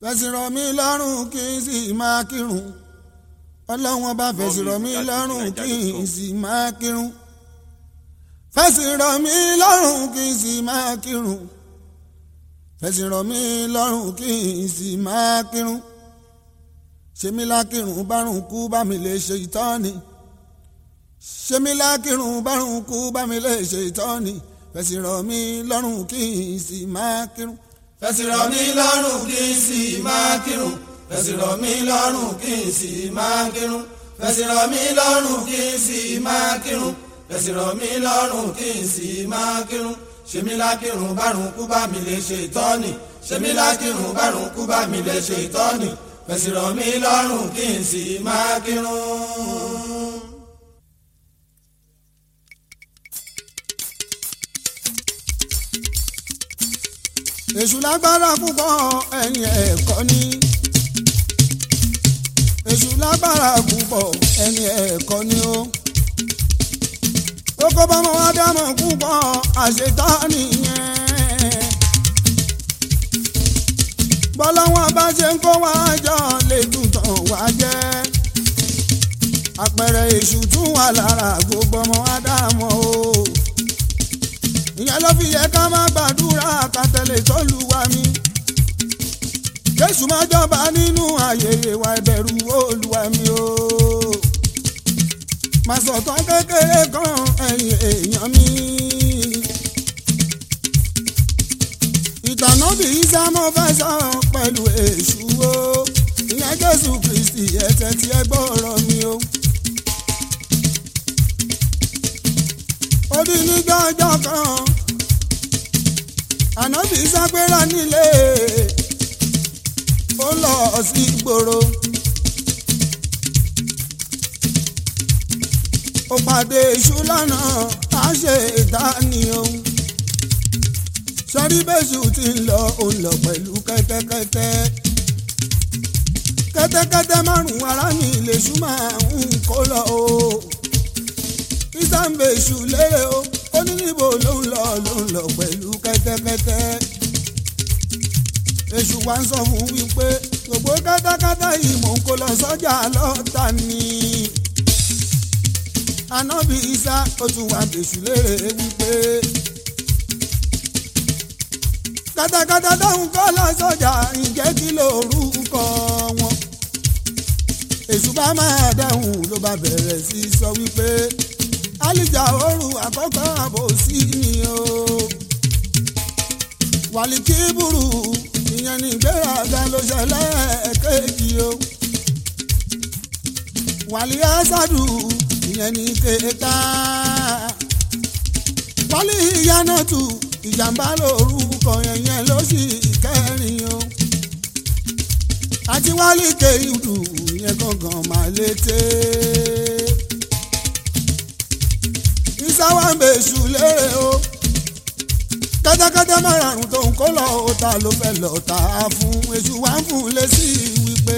fẹ̀sìn rọ̀ mí lọ́rùn kí n sì máa kírun ọlọ́run ọba fẹ̀sìn rọ̀ mí lọ́rùn kí n sì máa kírun fẹ̀sìn rọ̀ mí lọ́rùn kí n sì máa kírun fẹ̀sìn rọ̀ mí lọ́rùn kí n sì máa kírun ṣe mí lákìrun bárùn kú bá mi lè ṣe ìtọ́ni ṣe mí lákìrun bárùn kú bá mi lè ṣe ìtọ́ni fẹ̀sìn rọ̀ mí lọ́rùn kí n sì máa kírun. fẹ̀sìn rọ̀ mí lọ́rùn kí n sì máa kírun fẹ̀sìn rọ̀ mí lọ́rùn kí n sì máa kírun fẹ̀sìn rọ̀ mí lọ́rùn kí n sì máa kírun fẹ̀sìn rọ̀ mí lọ́rùn kí n sì máa kírun ṣe mí lákìrun bárùn kú bá mi lè ṣe ìtọ́ni ṣe mí lákìrun bárùn kú bá mi lè ṣe ìtọ́ni fẹ̀sìn rọ̀ mí lọ́rùn kí n sì máa kírun. èṣù lágbára púpọ̀ ẹ̀yin ẹ̀kọ́ ni èṣù lágbára púpọ̀ ẹ̀yin ẹ̀kọ́ ni ó kó bá wọn dámọ̀ púpọ̀ àṣetánì yẹn bọ́lá wọn bá ṣe ń kó wá jọ lè tuntun wá jẹ́ àpẹẹrẹ èṣù tún wà lára gbogbo ọmọ ádámọ̀ o ìyẹn ló fi yẹ ká má gbàdúrà ká tẹ̀lé t'Olúwa mi Jésù má jọba nínú ayé wa ìbẹ̀rù Olúwa mi o má sọ̀tàn kékeré kan ẹ̀yin èèyàn mi ìtànà bí Ísá mo fẹ́ sọ pẹ̀lú èṣù o ìyẹn Jésù Kristi ẹ̀tẹ̀ tí ẹ gbọ́rọ̀ mi o. ó di níjọ́ ọjọ́ kan ànábì Ísá gbéra nílé ó lọ sí ìgboro ó pàdé èṣù lọ́nà Àṣetánì o sọ́rí bẹ́sù ti ń lọ ó ń lọ pẹ̀lú kẹ́tẹ́kẹ́tẹ́ kẹ́tẹ́kẹ́tẹ́ márùn-ún ara mi lèṣù máa ń kó lọ o Ísá ń bèṣù lérè o ó ní níbo ló ń lọ pẹ̀lú kẹ́tẹ́kẹ́tẹ́ èṣù wa ń sọ fún wípé gbogbo kẹ́tẹ́kẹ́tẹ́ yìí mò ń kó lọ sọ́jà lọ́tà ni ànábì Ísá ó tún wá bèṣù lérè wípé kẹ́tẹ́kẹ́tẹ́ dáhùn kọ́ lọ sọ́jà ǹjẹ́ kí lórúkọ wọn èṣù bá máa dáhùn ló bá bẹ̀rẹ̀ sí sọ wípé alìjà òru àkọ́kọ́ àbòsí ni o wàlìkíbùrù ìyẹn ní ìgbéraga ló ṣẹlẹ̀ kejì o wàlì ásádù ìyẹn ní kẹta wàlì ìyánàtù ìjàmbá lórúkọ yẹn ló sì kẹrin o àti wálé kéyìdù yẹn gangan máa létè Ísá wá ń bèṣù lérè o kẹ́tẹ́kẹ́tẹ́ márùn-ún tó ń kó lọ ta ló fẹ́ lọ tà á fún èṣù wá ń fún lésì wípé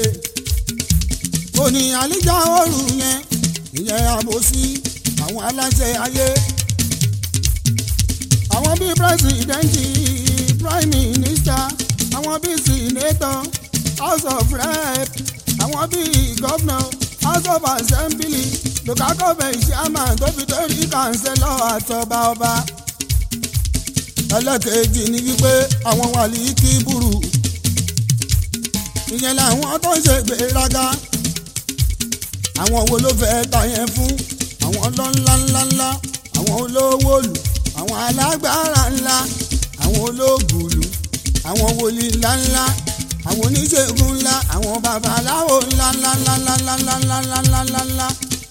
òní àlíjà òru yẹn ìyẹn àbòsí àwọn aláṣẹ ayé àwọn bíi pírẹsidẹ́ǹtì prime minister àwọn bíi senator house of rep àwọn bíi governor house of assembly local government chairman tó fi torí councillor àtọba ọba. ẹlẹ́kẹ̀ẹ́jì ni wípé àwọn wàlíkíbùrù ìyẹn làwọn tó ń ṣe gbéraga àwọn wo ló fẹ́ ta yẹn fún àwọn ọlọ́ńlá ńláńlá àwọn olówó lù àwọn alágbára ńlá àwọn olóògùlù àwọn wòlíì ńláńlá àwọn oníṣègùn ńlá àwọn babaláwo ńláńláńláńláńláńláńláńláńlá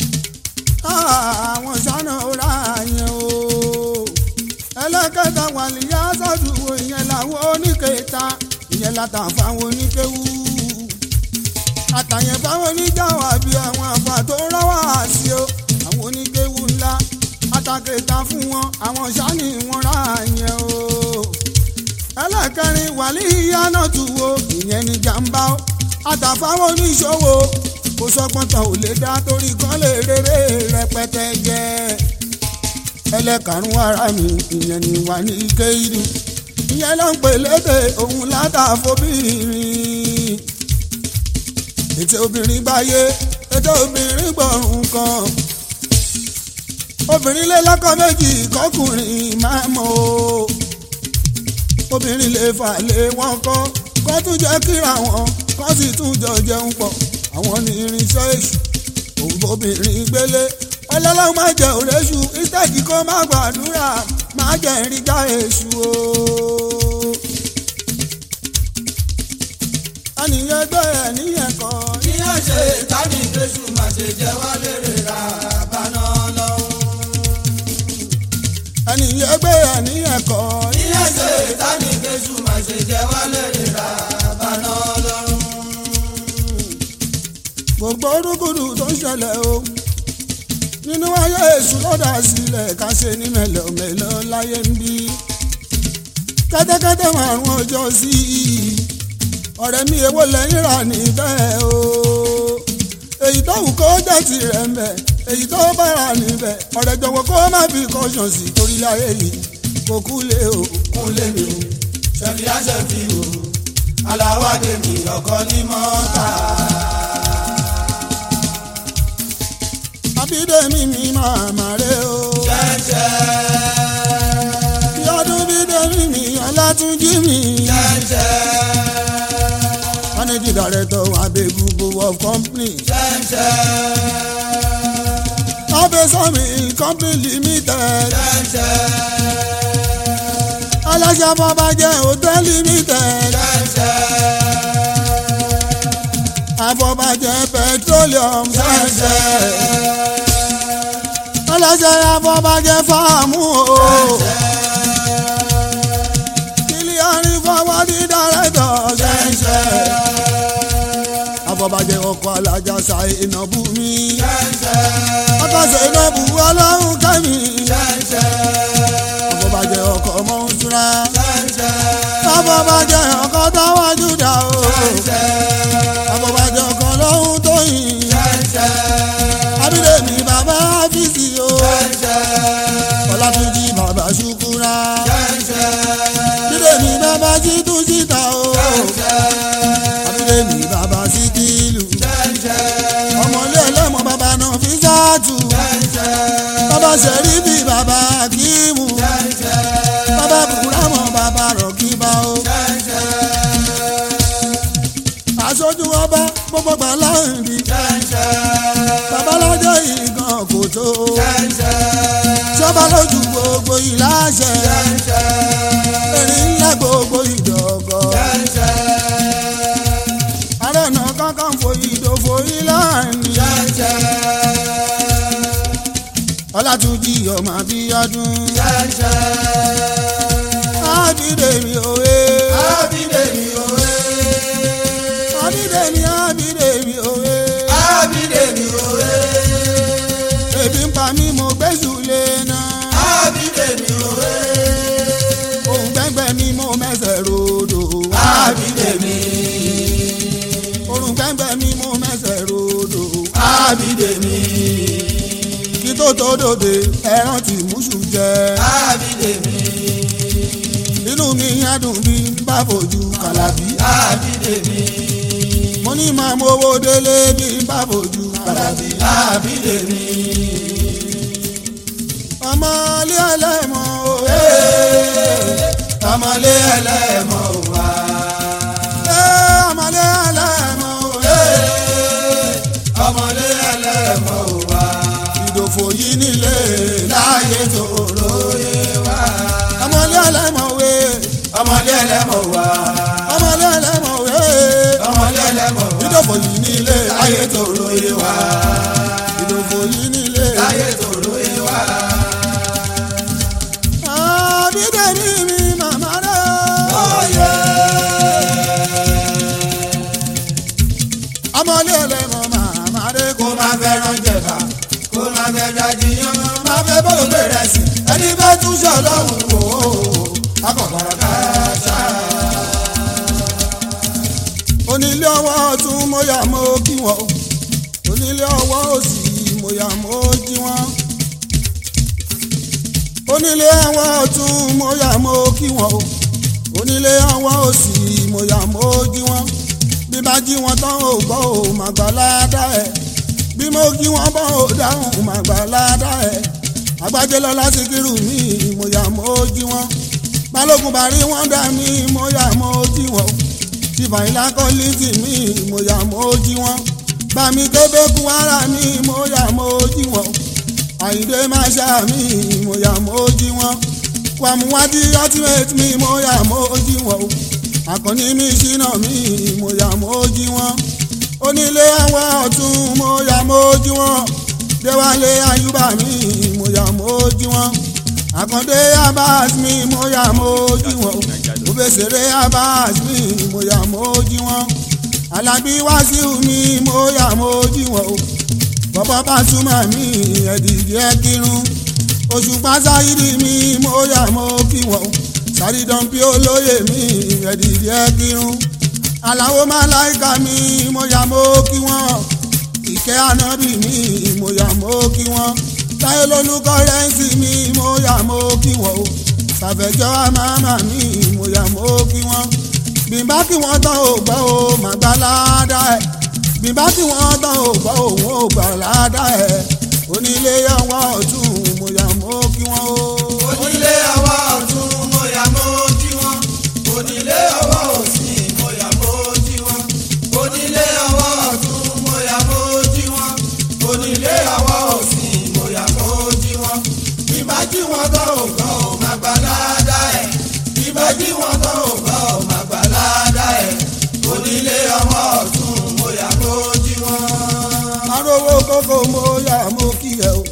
àwọn sànà ọ̀rá yẹn o ẹlẹ́kẹ̀ta wàlíyá sàdúwò ìyẹn làwọn oníkẹta ìyẹn látà fáwọn oníkéwú àtàyẹn fáwọn oníjàwá bí àwọn àgbà tó rọ́wà sí o àwọn oníkéwú ńlá àtàkẹta fún wọn àwọn sàní wọn rà yẹn o ẹlẹ́kẹrin wàlíyá náà tù wo ìyẹn ní jàmbá o àtàfáwọn oníṣòwò kò sọgbọ́n tán ò lè dá torí kan lè rere rẹpẹtẹ jẹ ẹlẹ́karùn-ún ara mi ìyẹn ní wà ní kéyìdù ìyẹn ló ń pè lédè òun látàfóbìnrin. ètè obìnrin gbáyé ètè obìnrin gbọ̀rùn kan. obìnrin lé lọ́kọ méjì kọkùnrin máa mọ̀ o. obìnrin lè fà lé wọn kọ́ kó tún jẹ́ kíra wọn kó sì tún jọ jẹun pọ̀. àwọn ní irinṣẹ́ èṣù òun bóbìnrin gbélé. ọlọ́lọ́run má jẹ́ òrèṣù ìtẹ́jì kó má gbàdúrà má jẹ́ ìrìjà èṣù o. àníyàn gbé ẹ̀ níyẹn kọ́. ìyá ṣe tàbí kéṣù má ṣe jẹ́ wá lérè rà báná lọ́wọ́. àníyàn gbé ẹ̀ níyẹn kọ́. ìyá ṣe tàbí kéṣù má ṣe jẹ́ wá lérè rà báná lọ́wọ́. gbogbo orúkúdù tó ń ṣẹlẹ̀ o nínú ayé èṣù lọ́dà sílẹ̀ ká ṣe ní mẹ́lọ̀mẹ́lọ̀ láyé ń bí. kẹ́tẹ́kẹ́tẹ́ márùn ọjọ́ sí i ọ̀rẹ́ mi èwo lẹ́yìn rà níbẹ̀ o. èyí tó wù kó jẹ́ tirẹ̀ ń bẹ̀ èyí tó bá rà níbẹ̀ ọ̀rẹ́ jọ̀wọ́ kó má fi kọ́ṣọ̀n sí torí láyé yìí kò kú lé o. kò lè mi o ṣẹ̀lí àṣẹ fi o aláwádé mi ọkọ ní mọ́ta. Bídèmí mi máa má rè o. jẹ́jẹ́. bí ọdún Bídèmí mi Ọlátúnjí mi. jẹ́jẹ́. managing director Abegubu of company. jẹ́jẹ́. Abesomi company limited. jẹ́jẹ́. aláṣà Afọbajẹ hotel limited. jẹ́jẹ́. Afọbajẹ petroleum. jẹ́jẹ́. aláṣẹ Afọbajẹ fáàmù o. kílíọ̀nù fọwọ́dí director. Afọbajẹ ọkọ̀ alájà Ṣàìnàbù mi. ọkọ̀ Ṣàìnàbù ọlọ́run kẹ́mi. Afọbajẹ ọkọ̀ Mọ́ńsúrà. Afọbajẹ ọkọ̀ Táwájú dà o. Afọbajẹ ọkọ̀ lọ́hún Tóyìn. Abídèmí bàbá Áfíìsì o. Ọlátúnjí bàbá Ṣúkúrà. Abídèmí bàbá Títú síta o. Abídèmí bàbá Síkìlù. ọmọlé ẹlẹ́mọ̀ bàbá náà fi sáàtù. bàbá Ṣẹ̀rífì bàbá Akíìmù. bàbá Bùrámọ̀ bàbá Rọ̀kíbà o. aṣojú ọba gbogbo gbà láǹdì. babalájọ ìgàn kò tó. ṣọba lójú gbogbo ìláṣẹ. erin ńlá gbogbo ìdọ̀gọ̀. Ààrẹ Kakanfò ìdòfò ìlànì. Ọlátúnjí ọmọ Abíọ́dún. Abídèmí òwe. Abídèmí òwe. Abídèmí òwe. Abídèmí òwe. Ebi ń pa mí mo gbẹ́sù lé náà. Abídèmí òwe. Òun gbẹ́ngbẹ́ mi mo mẹ́sẹ̀ rodò. Abídèmí. Òun gbẹ́ngbẹ́ mi mo mẹ́sẹ̀ rodò. Abídèmí. Kí tó tó dòde ẹran tí mùsù jẹ. Abídèmí. Inú mi á dùn bí n bá fojú Kàlàbí. Abídèmí. Mo ní máa mowó délé bí n bá fojú Kàlàbí. Abídèmí. Ọmọlé ẹlẹ́mọ̀ òwe. Ọmọlé ẹlẹ́mọ̀ wá. Ọmọlé ẹlẹ́mọ̀ òwe. Ọmọlé ẹlẹ́mọ̀ wá. Ìdòfò yìí nílé Láyé tó lóye wá. ọmọlé ẹlẹ́mọ̀ òwe. Ọmọlé ẹlẹ́mọ̀ wá. Ọmọlé ẹlẹ́mọ̀ òwe. Ọmọlé ẹlẹ́mọ̀ wá. Ìdòfò yìí nílé Láyé tó lóye wá. ìdòfò yìí nílé. Láyé tó lóye wá. Abídèmí mi màmá rẹ̀. Oyè. Ọmọlé ẹlẹ́mọ̀ màmá rẹ̀ Kó má fẹ́ràn jẹ̀bà, kó má fẹ́ dájíyàn, má fẹ́ bọ́ọ̀lù bẹ̀rẹ̀ sí. Ẹni bá tún ṣe ọlọ́run wò ó, akọ̀kọ̀rọ̀ ká ṣá. Onílé ọwọ́ ọ̀tún mo yà mo kí wọn. Onílé ọwọ́ òsì mo yà mo jí wọn. Onílé ọwọ́ ọ̀tún mo yà mo kí wọn. onílé ọwọ́ òsì mo yà mo jí wọn bí bá jí wọn tán ò gbọ́ ò má gbà ládà ẹ̀ bí mo jí wọn bọ́ ò dáhùn má gbà ládà ẹ̀ Agbájélọ́lá Síkírù mi mo yà mo jí wọn Balógun Bàrí wọn dá mi mo yà mo jí wọn Ṣìfàyìnlá Kọ́lìtì mi mo yà mo jí wọn Bàmí Kébékù ara mi mo yà mo jí wọn Àyìndé Máṣá mi mo yà mo jí wọn Wàmúwádìí ultimate mi mo yà mo jí wọn Àkànní mi Ṣínà mi mo yà mo jí wọn Onílé àwọn ọ̀tún mo yà mo jí wọn Déwálé Ayúbà mi mo yà mo jí wọn Àkàndé Abbas mi mo yà mo jí wọn Òbèsèré Abbas mi mo yà mo jí wọn Alábí Wàsíù mi mo yà mo jí wọn Bàbá Pasuma mi ẹ̀dìjẹ́ kírun Òṣùpá Sáyídì mi mo yà mo kí wọn Sàrídọ̀npí olóyè mi ẹ̀dìjẹ́ kírun Àlàó Màláíkà mi mo yà mo kí wọn Ìkẹ́ Ànábì mi mo yà mo kí wọn Táyélólú Kọ́rẹ́ǹsì mi mo yà mo kí wọn o Sàfẹ́jọ́ àmàmà mi mo yà mo kí wọn bìbá kí wọ́n tán ò gbọ́ o má gbà ládà ẹ̀ bìbá kí wọ́n tán ò gbọ́ òun ò gbà ládà ẹ̀ onílé ọwọ́ ọ̀tún mo yà mo kí wọn o. Onílé ọwọ́ ọ̀tún mo yà mo kí wọn onílé ọwọ́ òsì mo yà mo kí wọn onílé ọwọ́ ọ̀tún mo yà mo kí wọn onílé ọwọ́ òsì mo yà mo kí wọn bìbá kí wọ́n tán ò gbọ́ ò má gbà ládà ẹ̀ bìbá kí wọ́n tán ò gbọ́ ò má gbà ládà ẹ̀ onílé ọwọ́ ọ̀tún mo yà mo kí wọn. Arówó kókó mo yà mo kí ẹ o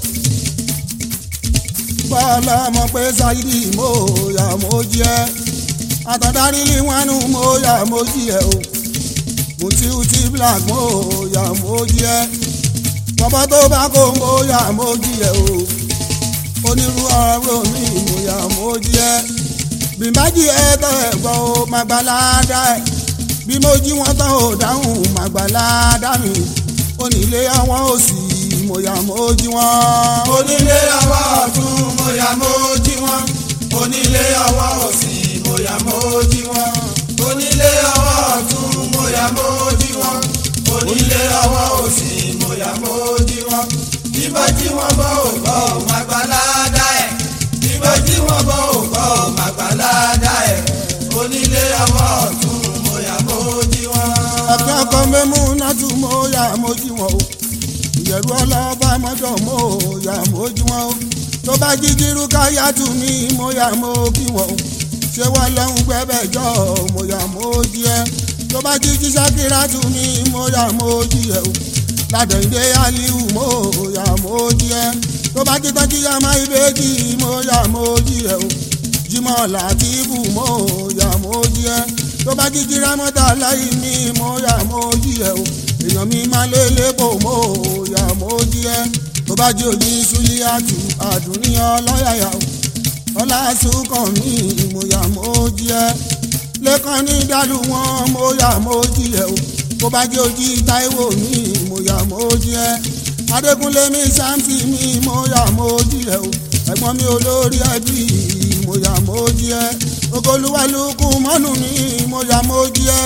bọ́lá mọ̀ pé Sáyídì mo yà mo jí ẹ àtàdárí líwánú mo yà mo jí ẹ o Mùtíùtì Black mo yà mo jí ẹ bọ́bọ́ tó bá kó mo yà mo jí ẹ o onírú ọ̀rọ̀ mi mo yà mo jí ẹ bí n bá jí ẹ tọ́ ẹ gbọ́ o má gbà ládà ẹ bí mo jí wọn tán ò dáhùn má gbà ládà mi onílé ọwọ́ òsì mo yà mo jí wọn. Onílé ọwọ́ ọ̀tún mo yà mo jí wọn onílé ọwọ́ òsì mo yà mo jí wọn onílé ọwọ́ ọ̀tún mo yà mo jí wọn onílé ọwọ́ òsì mo yà mo jí wọn bíbá jí wọn bọ́ ò gbọ́ ò má gbà ládà ẹ̀ bíbá jí wọn bọ́ ò gbọ́ ò má gbà ládà ẹ̀ onílé ọwọ́ ọ̀tún mo yà mo jí wọn. ẹ̀fẹ́ ọkọ mẹ́mú nátú mo yà mo jí wọn o ìyẹ̀rú ọlọ́ba mọ́jọ́ mo yà mo jí wọn o tó bá jíjí Rúkáyà tù mí mo yà mo kí wọn o ṣé wọ́n lọ́hùn gbẹ́bẹ̀jọ́ mo yà mo jí ẹ tó bá jíjí Ṣákírà tù mí mo yà mo jí ẹ o Ládọ̀ndé Àlíù mo yà mo jí ẹ tó bá jí tọ́jú yàmá ìbejì mo yà mo jí ẹ o Jímọ̀ Látìfù mo yà mo jí ẹ tó bá jíjí Rámọ́tà láì mi mo yà mo jí ẹ o èèyàn mi máa lé lépò mo yà mo jí ẹ tó bá jí òní Súlíàtù Àdùnníyàn lọ́yàyà o Ọlásùnkàn mi mo yà mo jí ẹ Lẹ́kàn ní dàlú wọn mo yà mo jí ẹ o tó bá jí ojí Táíwò mi mo yà mo jí ẹ Adékúnlé mi Ṣámsì mi mo yà mo jí ẹ o ẹ̀gbọ́n mi olórí ẹbí mo yà mo jí ẹ Ògolúwa Lúkúmọ́nù mi mo yà mo jí ẹ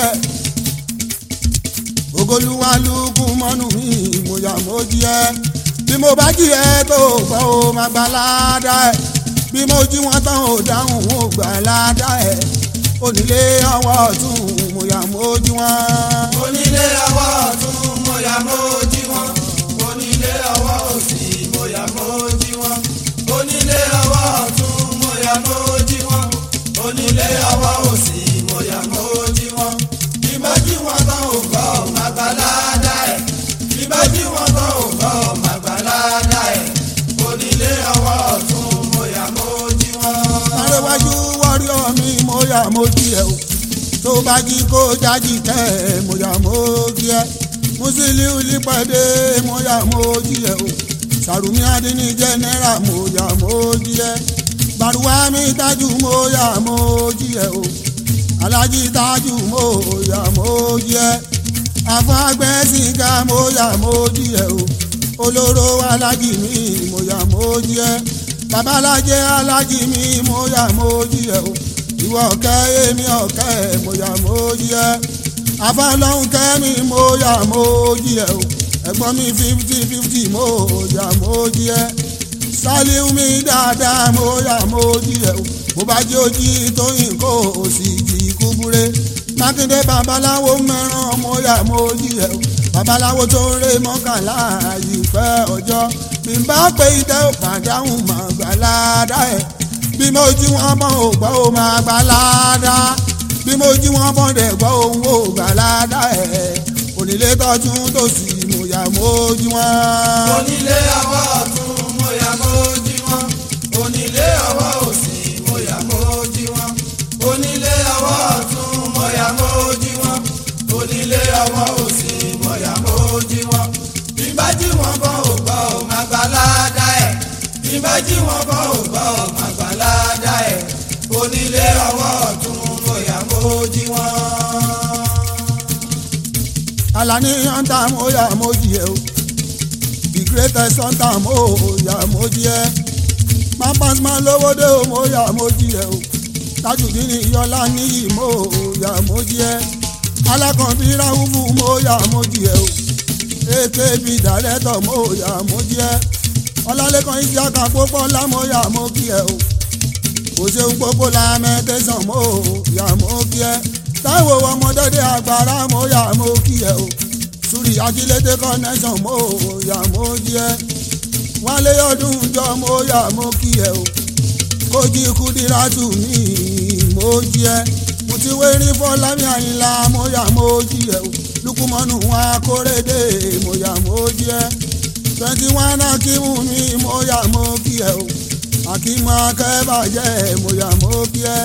Ògolúwa Lúkúmọ́nù mi mo yà mo jí ẹ bí mo bá jí ẹ tó gbọ́ ó má gbà ládà ẹ bí mo jí wọn tán ò dáhùn ó gbà ládà ẹ onílé ọwọ́ ọ̀tún mo yà mo jí wọn. Onílé ọwọ́ ọ̀tún mo yà mo jí wọn onílé ọwọ́ òsì mo yà mo jí wọn onílé ọwọ́ ọ̀tún mo yà mo jí wọn onílé ọwọ́ òsì mo yà mo jí wọn bíbá jí wọn tán ò gbọ́ ò má gbà ládà ẹ̀ bíbá jí wọn tán ò gbọ́ ò má gbà ládà ẹ̀ onílé ọwọ́ ọ̀tún mo yà mo jí wọn. Arẹwájú wọ́ríọ̀ mi mo yà mo jí ẹ o tó bá jí kó jájì tẹ́ ẹ mo yà mo jí ẹ Musiliu Lípàdé mo yà mo jí ẹ o Sàrùmí Adíní jẹ́nẹ́rà mo yà mo jí ẹ Bàrúwá mi Tájù mo yà mo jí ẹ o Alájí Tájù mo yà mo jí ẹ Àfọ̀ngbẹ́sìnká mo yà mo jí ẹ o Olóró Alájí mi mo yà mo jí ẹ Babalájé Alájí mi mo yà mo jí ẹ o ìwọ ọ̀kẹ́ èmi ọ̀kẹ́ mo yà mo jí ẹ afọlọ́hún kẹ́mi mo yà mo jí ẹ o ẹ̀gbọ́n mi 50-50 mo yà mo jí ẹ Sàlíù mi dáadáa mo yà mo jí ẹ o mo bá jí ojí Tóyìn kó o sì jí Kúbúré Mákindé babaláwo mẹ́ràn mo yà mo jí ẹ o babaláwo tó ń ré mọ́kànlá ìfẹ́ ọjọ́ bí n bá pé ìtẹ́ ò pàdáhùn mà gbà ládàá ẹ̀ bí mo jí wọn bọ́ ò gbọ́ ò máa gbà ládàá bí mo jí wọn bọ́ dẹ̀ gbọ́ òun ò gbà ládàá ẹ̀ onílé tọ́tún tòsì mo yà mo jí wọn. onílé ọwọ́ ọ̀tún mo yà mo jí wọn onílé ọwọ́ òsì mo yà mo jí wọn onílé ọwọ́ ọ̀tún mo yà mo jí wọn onílé ọwọ́ òsì mo yà mo jí wọn bí bá jí wọn bọ́ ò gbọ́ ò máa gbà ládàá ẹ̀ bí bá jí wọn bọ́ ò gbọ́ ò máa gbà ládàá ẹ̀ onílé ọwọ́ ọ̀tún mo yà mo jí wọn. Alani hunter mo yà mo jí ẹ o the greatest hunter mo yà mo jí ẹ pampers man lówó dé o mo yà mo jí ẹ o Tajudeen Iyọlá níyì mo yà mo jí ẹ Alákànbí Ráúfù mo yà mo jí ẹ o AKB director mo yà mo jí ẹ Ọlálékan Isiaka Pópọ́lá mo yà mo kí ẹ o òṣèlú gbogbo Lamentation mo yà mo kí ẹ Táíwò ọmọdédé Àgbàrá mo yà mo kí ẹ o Súrì Ajílété connection mo yà mo jí ẹ Wálé Ọdúnjọ mo yà mo kí ẹ o Kójí Kúdírátù mi mo jí ẹ Mutiwérí Fọlámi Àyìnlá mo yà mo jí ẹ o Lukumanu Akóredé mo yà mo jí ẹ 21 Akímù mi mo yà mo kí ẹ o Akímù Akẹ́bàjẹ́ mo yà mo kí ẹ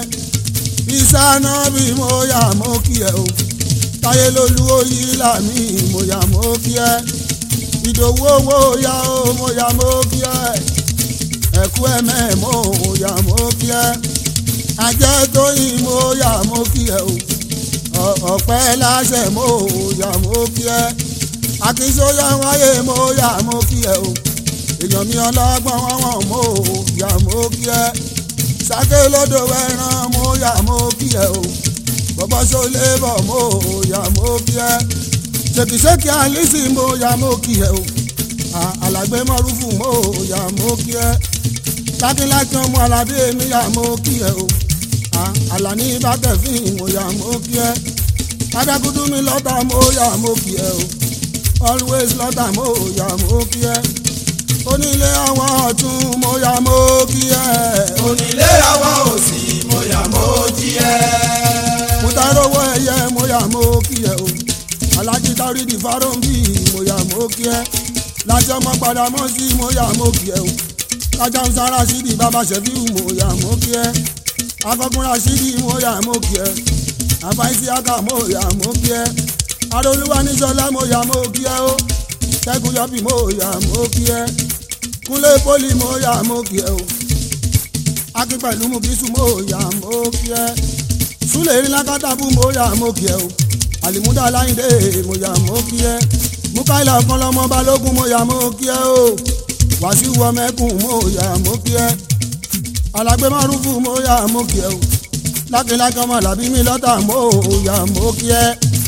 Ìsánábì mo yà mo kí ẹ o Táyélólú Oyílàmí mo yà mo kí ẹ Ìdòwú owó yá o mo yà mo kí ẹ Ẹ̀kú ẹ̀mẹ́ mo yà mo kí ẹ Ajẹ́tóyìn mo yà mo kí ẹ o Ọ̀pẹ́ Láṣẹ mo yà mo kí ẹ Akínsóyà wáyé mo yà mo kí ẹ o èèyàn mi ọlọ́gbọ́n wọn mo yà mo kí ẹ Sáké lódò ẹran mo yà mo kí ẹ o Bọ́bọ́ Ṣólébọ̀ mo yà mo kí ẹ Ṣèkìṣèkì Àlísì mo yà mo kí ẹ o Alàgbé Mọ́rúfù mo yà mo kí ẹ Lákínlákí ọmọ Aládé mi yà mo kí ẹ o Àlàní Bákẹ́fìn mo yà mo kí ẹ Adágúdú mi lọ́tà mo yà mo kí ẹ o Always lọ́tà mo yà mo kí ẹ Onílé ọwọ́ ọ̀tún mo yà mo kí ẹ onílé ọwọ́ òsì mo yà mo jí ẹ. Mùtárówó ẹyẹ mo yà mo kí ẹ o Alájí Tárídì Fáròǹbì mo yà mo kí ẹ Lájọ́ mọ́ padà mọ́ sí mo yà mo kí ẹ o Kájà ń sára sídìí bàbá Ṣẹ̀fíù mo yà mo kí ẹ Afọ́gúnra sídìí mo yà mo kí ẹ Àfáìsíákà mo yà mo kí ẹ Arólúwa Níṣọlá mo yà mo kí ẹ o Ṣẹ́gun Yọ̀bí mo yà mo kí ẹ Kúnlé Pólì mo yà mo kí ẹ o Akin pẹ̀lú Mubisu mo yà mo kí ẹ Súlè Lákàtàbù mo yà mo kí ẹ o Àlìmúdà Láyìndé mo yà mo kí ẹ Múkáìlà Ọ̀kanlọ́mọ Balógun mo yà mo kí ẹ o Wàsíù Ọmẹkùn mo yà mo kí ẹ Alàgbé Márúfù mo yà mo kí ẹ o Lákínlákí ọmọ Àlàbí mi lọ́tà mo yà mo kí ẹ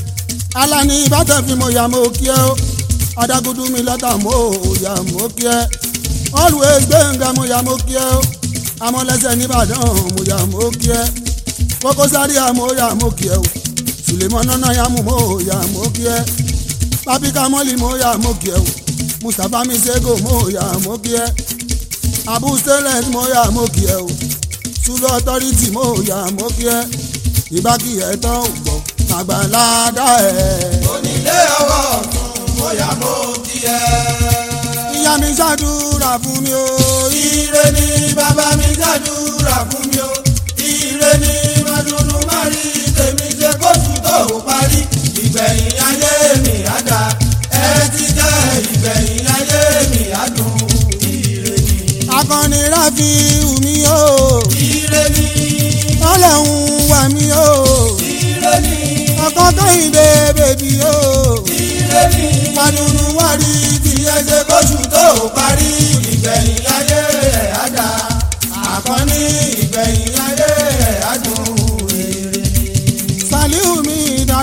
Alani Bákẹ́fìn mo yà mo kí ẹ o Adágúdú mi lọ́tà mo yà mo kí ẹ Always Gbénga mo yà mo kí ẹ o Amọ̀lẹ́sẹ̀ nìbàdàn mo yà mo kí ẹ Kókó Zaria mo yà mo kí ẹ o Sùlẹ̀mọ́nà Náyàmú mo yà mo kí ẹ Papi Kamoli mo yà mo kí ẹ o Mustapha Misego mo yà mo kí ẹ Abu Stainless mo yà mo kí ẹ o Sulu Authority mo yà mo kí ẹ Ìbákí ẹ̀ tán ò gbọ́ Àgbàládá ẹ̀. Onílé ọwọ́ ọ̀tún mo yà mo kí ẹ. Ìyá mi ṣàdúrà fún mi o. Ire ni bàbá mi ṣàdúrà fún mi o. Ire ni màdùnú má rí tèmi ṣe kóṣù tó parí. Ìgbẹ̀yìn ayé mi á dà. Ẹ ti jẹ́ ìgbẹ̀yìn ayé mi á dùn. Ire ni. Akọni Ráfíù mi o. Ire ni. Ọlọ́run wà mí o. Ire ni. Ọkọ Kẹ́hìndé bèbí o. Ire ni. Màdùnú wà rí Tiẹ̀ ṣe kóṣù tó parí. Ìgbẹ̀yìn ayé ẹ̀ á dà. Àkọ́ní ìgbẹ̀yìn ayé ẹ̀ á dùn.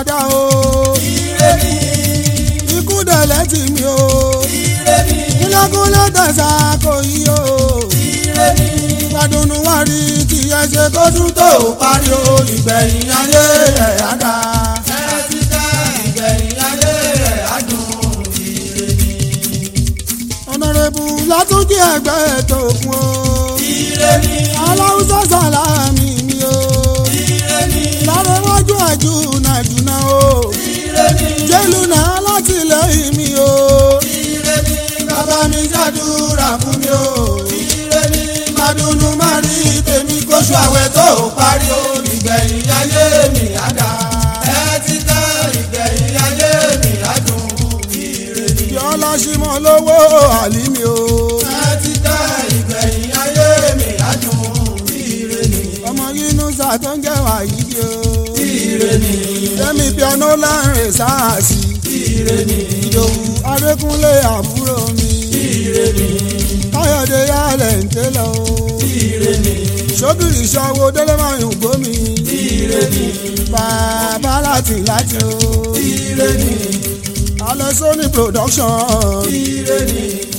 padà o. ire ni. ikú dẹ̀lẹ́ tì mí o. ire ni. kúlẹ̀kúlẹ̀ tẹ̀sà kò yí o. ire ni. gbàdúnú wá rí kí ẹ ṣe kó tún tó parí o. ìgbẹ̀yìn ayé ẹ̀ á dá. ẹ ti ká ìgbẹ̀yìn ayé ẹ̀ á dùn. ire ni. ọ̀nàrẹ́bù látúnjí ẹgbẹ́ ètò òkun o. ire ni. aláwùsọ sàlámì mi o. ire ni. lárẹ́wájú àjù nàdúnà o. ire ni. jẹ́lú náà látìlẹ́yìn mi o. ire ni. bàbá mi ṣàdúrà fún mi o. ire ni. màdùnú má rí tèmi kóṣù àwẹ̀ tó parí o. ìgbẹ̀yìn ayé mi á dá. ẹ ti ká ìgbẹ̀yìn ayé mi á dùn. ire ni. yọlá símọ́ lówó àlí mi o. ẹ ti ká ìgbẹ̀yìn ayé mi á dùn. ire ni. ọmọ yínúṣà tó ń jẹ́ wàyídì o. ire ni. fẹ́mi piano láǹrẹ̀ sáàsì. ire ni. ìdòwú adékúnlé àbúrò mi. ire ni. káyọ̀dé yálẹ̀ ń tẹ́lẹ̀ o. ire ni. sóbìrì ṣọwọ́ délé máa ń gbómi. ire ni. bàbá láti o. ire ni. alẹ́ sóní production. ire ni.